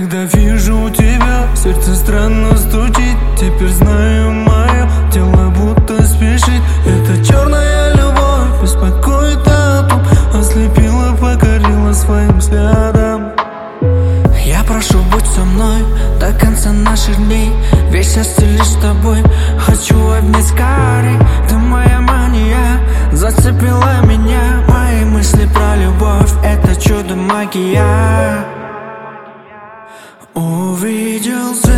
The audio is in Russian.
Когда вижу тебя, сердце странно стучит. Теперь знаю, мое тело будто спешит. Это черная любовь беспокоит о том, ослепила, покорила своим взглядом. Я прошу, будь со мной до конца наших дней. Весь счастье лишь с тобой. Хочу обнять скорей. Ты моя мания, зацепила меня. Мои мысли про любовь — это чудо магия. Увидел